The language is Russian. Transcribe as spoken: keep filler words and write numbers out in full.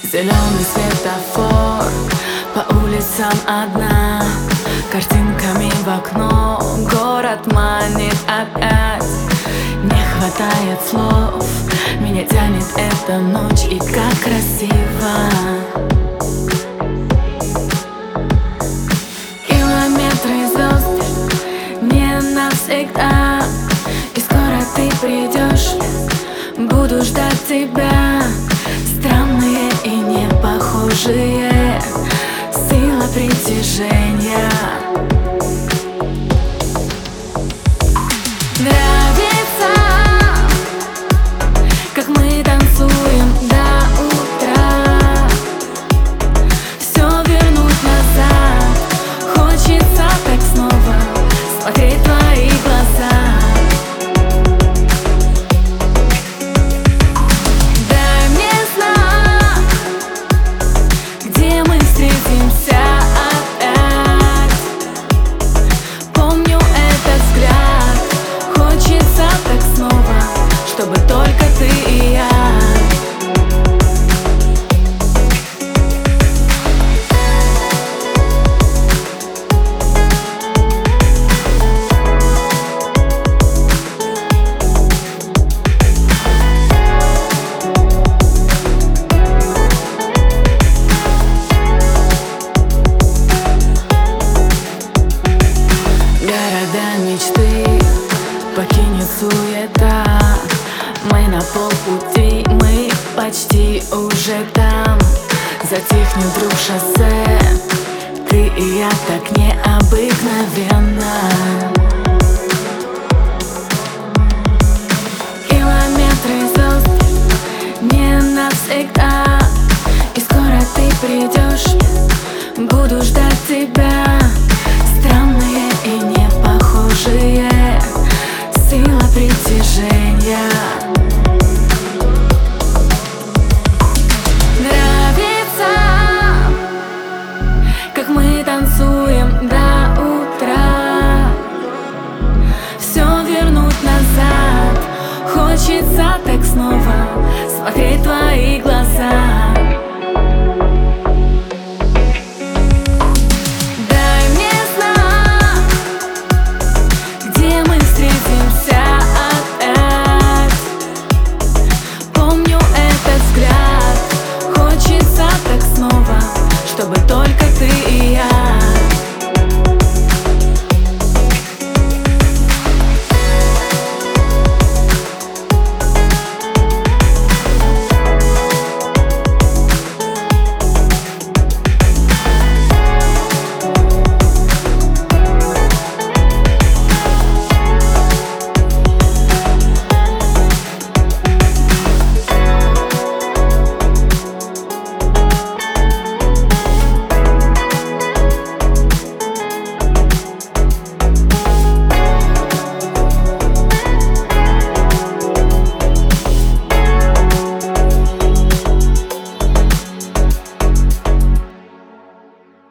Зеленый светофор, по улицам одна, картинками в окно, город манит опять. Не хватает слов, меня тянет эта ночь, и как красиво. Километры звезд не навсегда, и скоро ты придешь, буду ждать тебя. Странные и непохожие сила притяжения. Нравится, как мы танцуем до утра. Все вернуть назад, хочется так снова смотреть в твои глаза. Чтобы только ты и я. Города мечты покинет суета. Мы на полпути, мы почти уже там. Затихнет вдруг шоссе, ты и я так необыкновенно. Километры звезд не навсегда, и скоро ты придешь, буду ждать тебя. Странные и непохожие сила притяжения. Мы танцуем до утра. Все вернуть назад, хочется так снова смотреть в твои глаза.